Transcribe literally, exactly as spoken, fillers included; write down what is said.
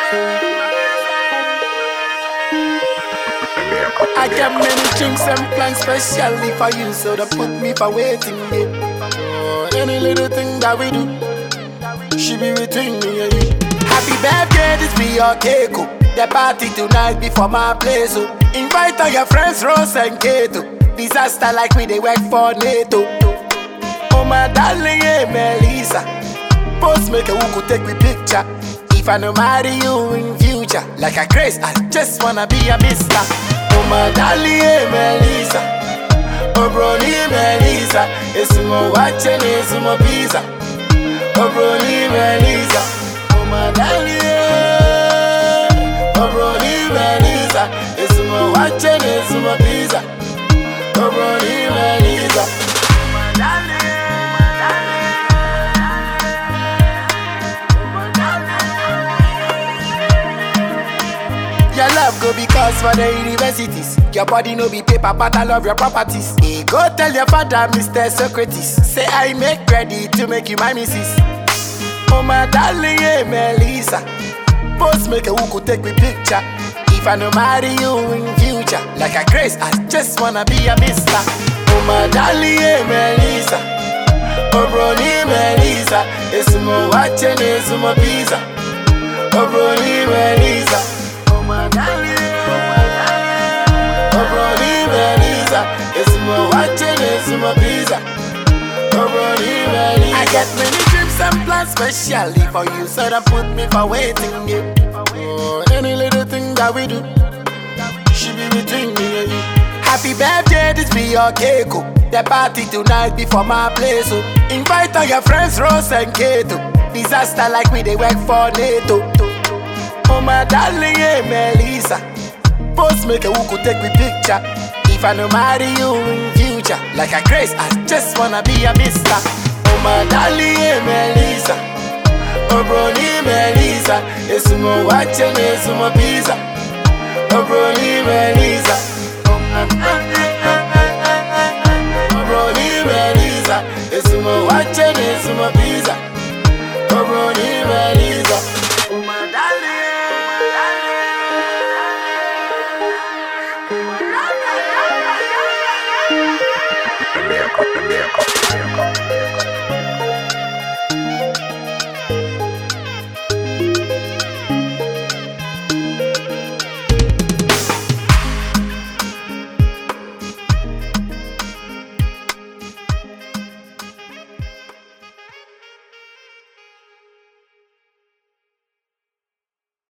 I got many drinks and plans specially for you, so don't put me for waiting. Yeah. Oh, any little thing that we do, she be between me and you. Happy birthday, this be your cake. Oh. The party tonight before my place. Oh. Invite all your friends, Rose and Kato. Disaster like we they work for NATO. Oh my darling, hey Melissa. Post make a who could take me picture. If I no marry you in future, like a grace, I just wanna be a mister. Oh my darling, hey Melissa. Oh brony Melissa. It's more watching, it's more pizza. Oh brony Melissa. Oh my darling, hey. Oh brony Melissa. It's more watching, it's more pizza. Oh brony Melissa. Oh my darling. Your love go because for the universities. Your body no be paper, but I love your properties. Hey, go tell your father, Mister Socrates. Say I make ready to make you my missus. Oh my darling, hey Melissa. Post make a who could take me picture. If I no marry you in future, like a grace, I just wanna be a mister. Oh my darling, hey Melissa. Oh brony Melissa. It's more watching, it's more pizza. Oh brony Melissa. Oh brony Melissa, it's more watching, it's more pizza. Oh brony Melissa. I got many trips and plans specially for you, so don't put me for waiting. Yeah. Oh, any little thing that we do, she be between me and you. Happy birthday, this be your cake. Oh. The party tonight before my place. Oh. Invite all your friends, Rose and Kato. Disaster like we they work for NATO. Oh my darling, hey Melissa. Post make a who could take me picture. If I no marry you in future, like a grace, I just wanna be a mister. Oh my darling, hey Melissa. Oh brony Melissa. It's more watching, it's more pizza. Oh brony Melissa. Oh brony Melissa. It's more watching, it's more pizza. Oh brony Melissa.